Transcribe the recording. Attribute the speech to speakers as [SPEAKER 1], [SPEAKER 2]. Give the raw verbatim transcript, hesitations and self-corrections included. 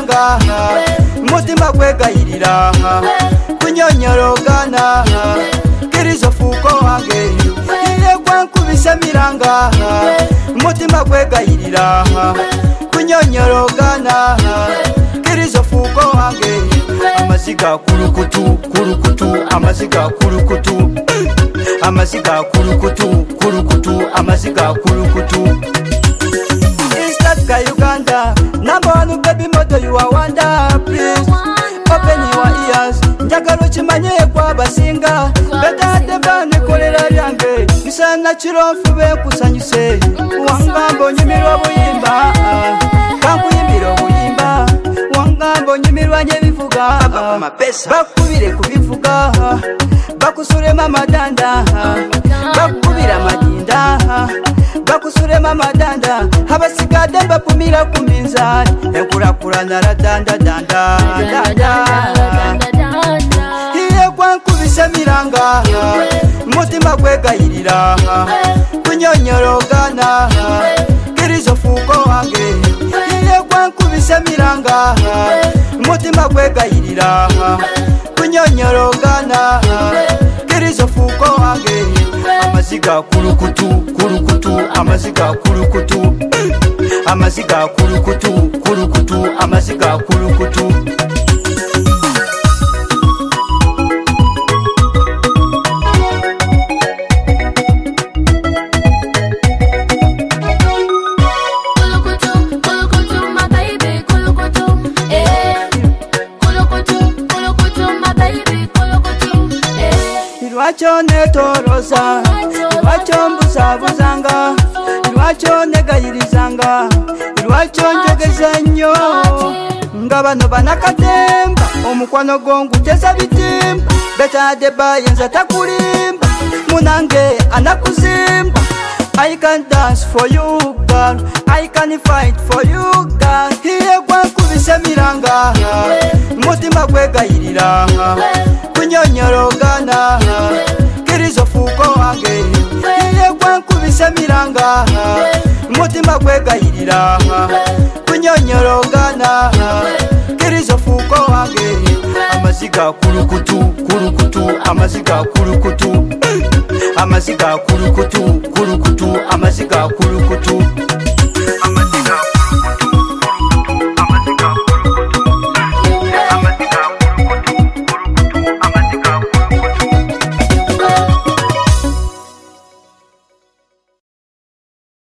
[SPEAKER 1] miranga mutima gwegayirira kunyonyorogana kirizo fuko wange iye kwankubise miranga mutima gwegayirira kunyonyorogana kirizo fuko wange amaziga kurukutu kurukutu amaziga kurukutu amaziga kurukutu kurukutu amaziga kurukutu Instatka Uganda number one baby model you are wonder please open your ears njagalo chimanye kwa basinga beta debane kolera lyange misana chirofu be kusanyuse wangambo nyimiro buyimba kankuyimiro buyimba wangambo nyimirwa nyebivuga bakubire kubivuga bakusure mama danda bakubira madinda bakusure mama danda habasigade bapumira kuminza enkura kurana la danda danda iye kwankubise miranga mutima gwegayirira kunyonyorogana kirizo fuko wange iye kwankubise miranga mutima gwegayirira kunyonyorogana kirizo fuko wange amaziga kurukutu kurukutu amaziga kurukutu amaziga kurukutu kurukutu amaziga kurukutu Ilwacho netorosa, ilwacho mbuzabuzanga, ilwacho negayirizanga, ilwacho njogeza nnyo nga bano banakatemba omukwano gongu teza bitimba betade bayenza takulimba munange anakuzimba I can dance for you girl, I can fight for you girl. Hiye kwankubise miranga mutima gwegayirira kunyonyorogana kirizo fuko wange iye kwankubise miranga mutima gwegayirira kunyonyorogana kirizo fuko wange amaziga kurukutu kurukutu amaziga kurukutu amaziga kurukutu kurukutu amaziga kurukutu